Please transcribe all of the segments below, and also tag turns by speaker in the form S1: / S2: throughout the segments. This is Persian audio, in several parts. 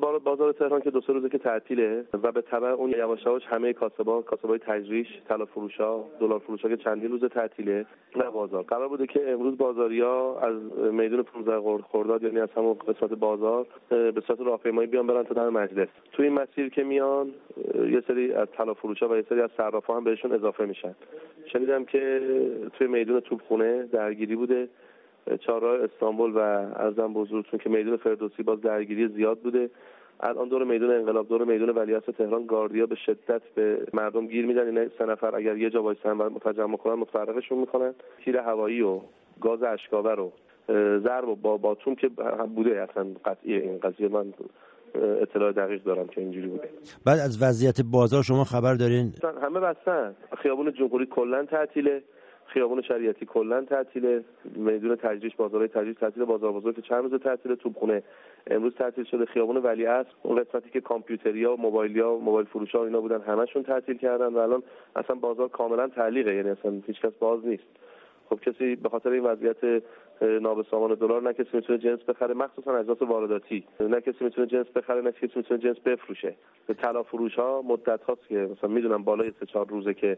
S1: بازار تهران که 2-3 روزه که تعطیله و به تبع اون یواش یواش همه کاسبای تجریش، طلا فروشا، دلار فروشا که چندین روز تعطیله نه بازار. قرار بوده که امروز بازاریا از میدون 15 خرداد یعنی از همون قسمت بازار به صورت راهپیمایی بیان برن تا در مجلس. تو این مسیر که میان یه سری از طلا فروشا و یه سری از صرافا هم بهشون اضافه میشن. شنیدم که توی میدون توپخونه درگیری بوده، چهارراه استانبول و عرضم بزرگتون که میدون فردوسی باز درگیری زیاد بوده. الان دور میدون انقلاب، دور میدون ولیعصر تهران گاردیا به شدت به مردم گیر میدن. این 3 نفر اگر یه جا وایسن و تجمع کنن متفرقشون میکنن. تیر هوایی و گاز اشکاور و ضرب و باتوم که بوده، اصلا قطعیه این قضیه. من اطلاع دقیق دارم که اینجوری بوده.
S2: بعد از وضعیت بازار شما خبر دارین؟
S1: همه بستن. خیابون جمهوری کلا تعطیله، خیابون شریعتی کلا تعطیله، میدون تجریش، بازارهای تجریش تعطیله، بازار بزرگ چند روز تعطیله، توپخونه امروز تعطیل شده، خیابون ولیعصر اون قسمتی که کامپیوتریا و موبایل فروشا و اینا بودن همشون تعطیل کردن و الان اصلا بازار کاملا تعلیقه، یعنی اصلا هیچ کس باز نیست. خب کسی به خاطر این وضعیت نابسامان دلار نه کسی میتونه جنس بخره، مخصوصا اجناس وارداتی، نه کسی میتونه جنس بخره، نه کسی میتونه جنس بفروشه. به طلا فروش ها مدت هاست که مثلا میدونم بالای 3-4 روزه که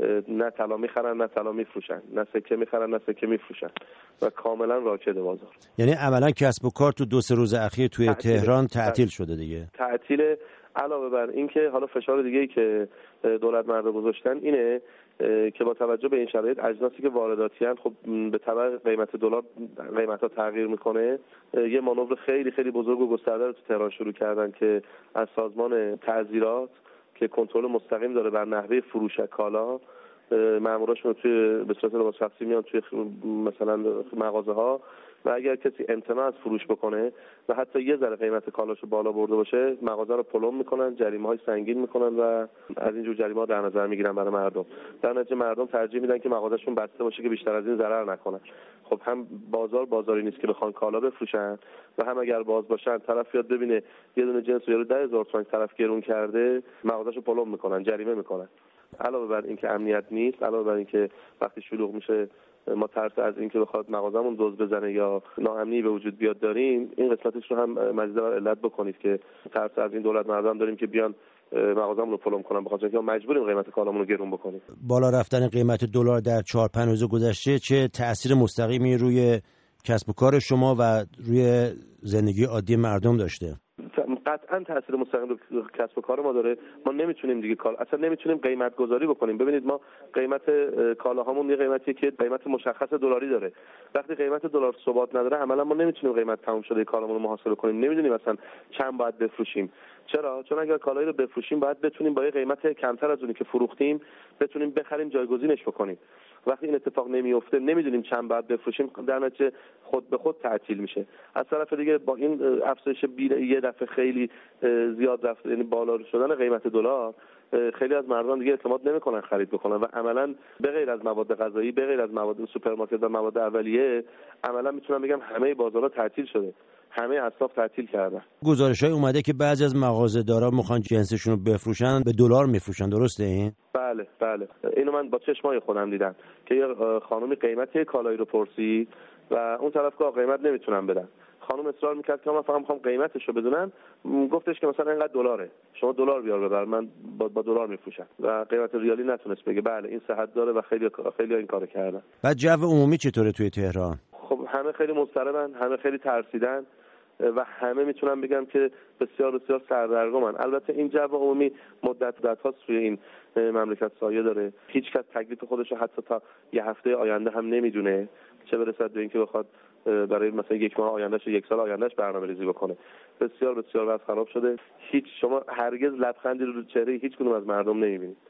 S1: نه طلا میخرن نه طلا میفروشن، نه سکه میخرن نه سکه میفروشن و کاملا راکده بازار.
S2: یعنی عملا کسب و کار تو 2-3 روز اخیر توی تهران تعطیل شده دیگه.
S1: تعطیل. علاوه بر این که حالا فشار دیگه‌ای که دولت مردا گذاشتن اینه که با توجه به این شرایط اجناسی که وارداتی ان خب به تبع قیمت دلار قیمت‌ها تغییر میکنه. یه مانور خیلی خیلی بزرگ و گسترده رو تو تهران شروع کردن که از سازمان تعزیرات که کنترل مستقیم داره بر نحوه فروش کالا، ماموراشون توی به صورت لباس شخصی میان توی مثلا مغازه‌ها و اگر کسی امتناع از فروش بکنه و حتی یه ذره قیمت کالاشو بالا برده باشه مغازه رو پلم میکنن، جریمه‌های سنگین میکنن و از اینجور جریمه‌ها در نظر میگیرن برای مردم. در نتیجه مردم ترجیح میدن که مغازه‌شون بسته باشه که بیشتر از این ضرر نکنن. خب هم بازاری نیست که بخوان کالا بفروشن و هم اگر باز باشن طرف یاد ببینه یه دونه جنس رو 10,000 تومان طرف گرون کرده مغازه‌شو پلم میکنن، جریمه میکنن. علاوه بر اینکه امنیت نیست، علاوه بر اینکه وقتی شلوغ میشه ما ترس از اینکه بخواد مغازمون دزد بزنه یا ناامنی به وجود بیاد داریم، این قسمتش رو هم مجید علت بکنید که ترس از این دولت مردم داریم که بیان مغازمون رو پلم کنن، بخاطر اینکه ما مجبوریم قیمت کالامون رو گرون بکنیم.
S2: بالا رفتن قیمت دلار در 4-5 روز گذشته چه تأثیر مستقیمی روی کسب و کار شما و روی زندگی عادی مردم داشته؟
S1: قطعا تاثیر مستقیم رو کسب و کار ما داره. ما نمیتونیم دیگه اصلا نمیتونیم قیمت گذاری بکنیم. ببینید ما قیمت کالاهامون یه قیمتیه که قیمت مشخص دلاری داره. وقتی قیمت دلار ثبات نداره عملا ما نمیتونیم قیمت تمام شده کالامون رو محاسبه کنیم. نمیدونیم مثلا چند باید بفروشیم. چرا؟ چون اگر کالایی رو بفروشیم باید بتونیم با یه قیمت کمتر از اونی که فروختیم بتونیم بخریم، جایگزینش بکنیم. وقتی این اتفاق نمیفته نمیدونیم چند باید بفروشیم، در نتیجه خود به خود تعطیل میشه. از طرف دیگه با این افزایش یه دفعه خیلی زیاد رفته، یعنی بالا شدن قیمت دلار، خیلی از مردم دیگه اعتماد نمیکنن خرید بکنن و عملا به غیر از مواد غذایی، به غیر از مواد سوپرمارکت و مواد اولیه، عملا میتونم بگم همه بازارها تعطیل شده، همه اصناف تعطیل کردن.
S2: گزارش‌های اومده که بعضی از مغازه‌دارا میخوان جنسشون رو بفروشن به دلار میفروشن، درسته این؟
S1: بله اینو من با چشمای خودم دیدم که یه خانومی قیمت کالایی رو پرسید و اون طرف گفت قیمت نمیتونم بدم. خانم اصرار میکرد که من فقط میخوام قیمتشو بدونم. گفتش که مثلا اینقدر دلاره، شما دلار بیار ببر، من با دلار میفروشم و قیمت ریالی نتونست بگه. بله این صحت داره و خیلی این کارو کردن.
S2: بعد جو عمومی چطوره توی تهران؟
S1: خب همه خیلی مضطربن، همه خیلی ترسیدن و همه میتونم بگم که بسیار بسیار سردرگمن. البته این جو عمومی مدت هاست توی این مملکت سایه داره. هیچ کس تکلیف خودش رو حتی تا یه هفته آینده هم نمیدونه، چه برسد به اینکه بخواد برای مثلا یک ماه آیندهش و یک سال آیندهش برنامه‌ریزی بکنه. بسیار بسیار وضع خراب شده. شما هرگز لبخندی رو چهره هیچ کدوم از مردم نمیبینید.